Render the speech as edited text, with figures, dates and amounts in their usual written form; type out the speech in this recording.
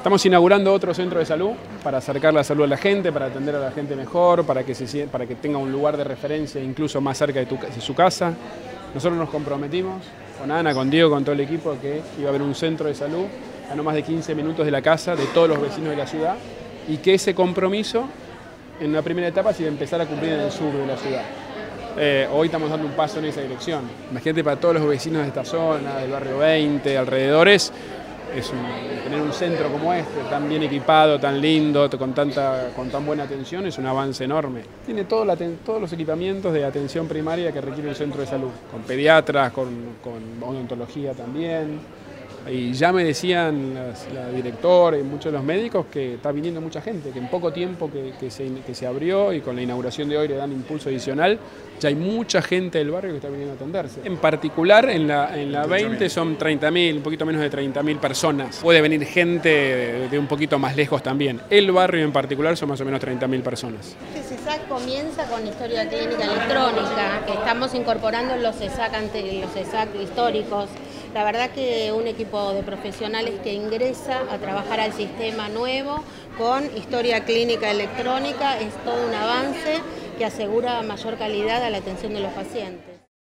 Estamos inaugurando otro centro de salud para acercar la salud a la gente, para atender a la gente mejor, para que tenga un lugar de referencia incluso más cerca de su casa. Nosotros nos comprometimos con Ana, con Diego, con todo el equipo, que iba a haber un centro de salud a no más de 15 minutos de la casa de todos los vecinos de la ciudad y que ese compromiso en una primera etapa se iba a empezar a cumplir en el sur de la ciudad. Hoy estamos dando un paso en esa dirección. Imagínate para todos los vecinos de esta zona, del barrio 20, alrededores, tener un centro como este, tan bien equipado, tan lindo, con tan buena atención, es un avance enorme. Tiene todos los equipamientos de atención primaria que requiere un centro de salud, con pediatras, con odontología también. Y ya me decían la directora y muchos de los médicos que está viniendo mucha gente, que en poco tiempo que se abrió y con la inauguración de hoy le dan impulso adicional, ya hay mucha gente del barrio que está viniendo a atenderse. En particular en la 20 son 30.000, un poquito menos de 30.000 personas. Puede venir gente de un poquito más lejos también. El barrio en particular son más o menos 30.000 personas. Este CESAC comienza con historia clínica electrónica, que estamos incorporando los CESAC históricos. La verdad que un equipo de profesionales que ingresa a trabajar al sistema nuevo con historia clínica electrónica es todo un avance que asegura mayor calidad a la atención de los pacientes.